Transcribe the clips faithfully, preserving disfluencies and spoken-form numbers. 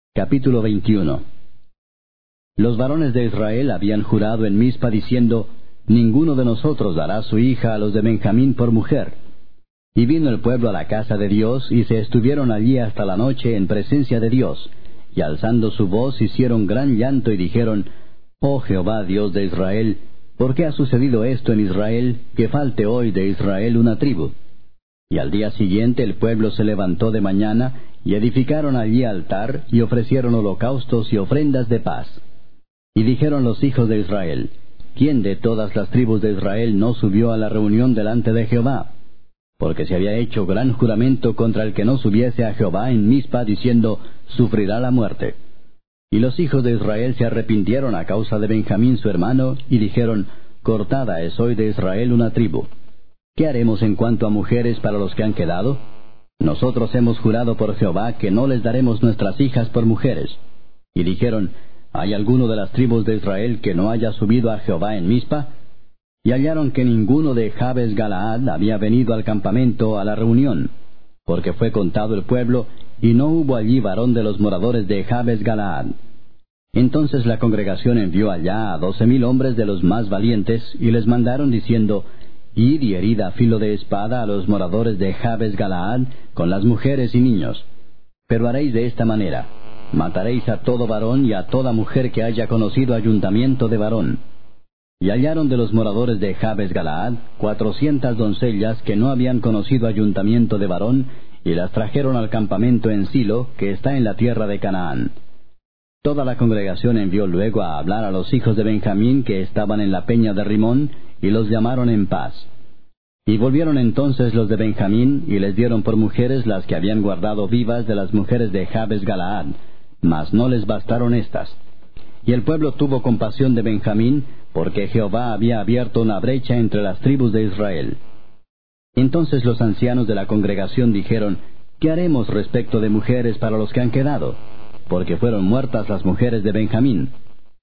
Capítulo veintiuno. Los varones de Israel habían jurado en Mizpa diciendo: Ninguno de nosotros dará su hija a los de Benjamín por mujer. Y vino el pueblo a la casa de Dios, y se estuvieron allí hasta la noche en presencia de Dios. Y alzando su voz hicieron gran llanto y dijeron: Oh Jehová, Dios de Israel, ¿por qué ha sucedido esto en Israel, que falte hoy de Israel una tribu? Y al día siguiente el pueblo se levantó de mañana, y edificaron allí altar, y ofrecieron holocaustos y ofrendas de paz. Y dijeron los hijos de Israel: ¿Quién de todas las tribus de Israel no subió a la reunión delante de Jehová? Porque se había hecho gran juramento contra el que no subiese a Jehová en Mizpa, diciendo: Sufrirá la muerte. Y los hijos de Israel se arrepintieron a causa de Benjamín su hermano, y dijeron: Cortada es hoy de Israel una tribu. ¿Qué haremos en cuanto a mujeres para los que han quedado? Nosotros hemos jurado por Jehová que no les daremos nuestras hijas por mujeres. Y dijeron: ¿Hay alguno de las tribus de Israel que no haya subido a Jehová en Mizpa? Y hallaron que ninguno de Jabes Galaad había venido al campamento a la reunión, porque fue contado el pueblo, y no hubo allí varón de los moradores de Jabes Galaad. Entonces la congregación envió allá a doce mil hombres de los más valientes, y les mandaron diciendo: Id y herid a filo de espada a los moradores de Jabes Galaad, con las mujeres y niños. Pero haréis de esta manera: mataréis a todo varón y a toda mujer que haya conocido ayuntamiento de varón. Y hallaron de los moradores de Jabes Galaad cuatrocientas doncellas que no habían conocido ayuntamiento de varón, y las trajeron al campamento en Silo, que está en la tierra de Canaán. Toda la congregación envió luego a hablar a los hijos de Benjamín que estaban en la peña de Rimón, y los llamaron en paz. Y volvieron entonces los de Benjamín, y les dieron por mujeres las que habían guardado vivas de las mujeres de Jabes Galaad, mas no les bastaron éstas. Y el pueblo tuvo compasión de Benjamín, porque Jehová había abierto una brecha entre las tribus de Israel. Entonces los ancianos de la congregación dijeron: ¿Qué haremos respecto de mujeres para los que han quedado? Porque fueron muertas las mujeres de Benjamín.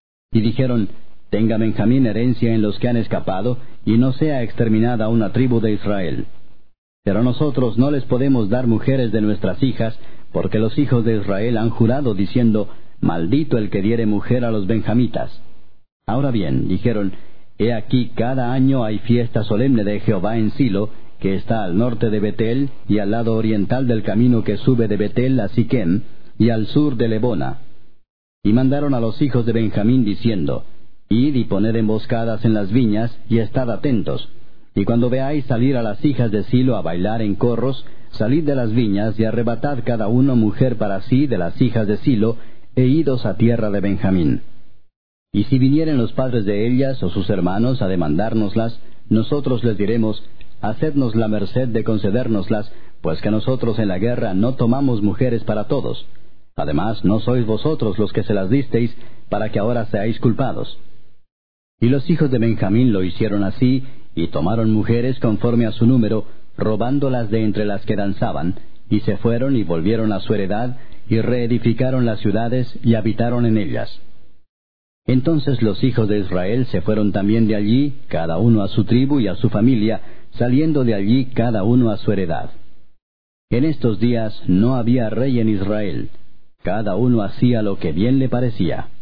Y dijeron: Tenga Benjamín herencia en los que han escapado, y no sea exterminada una tribu de Israel. Pero nosotros no les podemos dar mujeres de nuestras hijas, porque los hijos de Israel han jurado diciendo: Maldito el que diere mujer a los benjamitas. Ahora bien, dijeron: He aquí cada año hay fiesta solemne de Jehová en Silo, que está al norte de Betel, y al lado oriental del camino que sube de Betel a Siquem, y al sur de Lebona. Y mandaron a los hijos de Benjamín diciendo: Id y poned emboscadas en las viñas, y estad atentos. Y cuando veáis salir a las hijas de Silo a bailar en corros, salid de las viñas, y arrebatad cada uno mujer para sí de las hijas de Silo, e idos a tierra de Benjamín. Y si vinieren los padres de ellas o sus hermanos a demandárnoslas, nosotros les diremos: Hacednos la merced de concedérnoslas, pues que nosotros en la guerra no tomamos mujeres para todos. Además, no sois vosotros los que se las disteis, para que ahora seáis culpados. Y los hijos de Benjamín lo hicieron así, y tomaron mujeres conforme a su número, robándolas de entre las que danzaban, y se fueron y volvieron a su heredad, y reedificaron las ciudades, y habitaron en ellas. Entonces los hijos de Israel se fueron también de allí, cada uno a su tribu y a su familia, saliendo de allí cada uno a su heredad. En estos días no había rey en Israel. Cada uno hacía lo que bien le parecía.